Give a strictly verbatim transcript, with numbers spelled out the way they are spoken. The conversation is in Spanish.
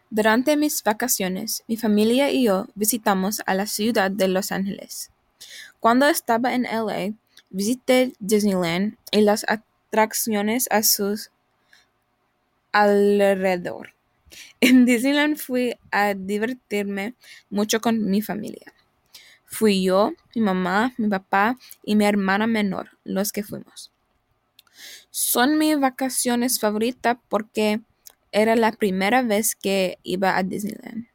Durante mis vacaciones, mi familia y yo visitamos a la ciudad de Los Ángeles. Cuando estaba en L A, visité Disneyland y las atracciones a su alrededor. En Disneyland fui a divertirme mucho con mi familia. Fui yo, mi mamá, mi papá y mi hermana menor los que fuimos. Son mis vacaciones favoritas porque era la primera vez que iba a Disneyland.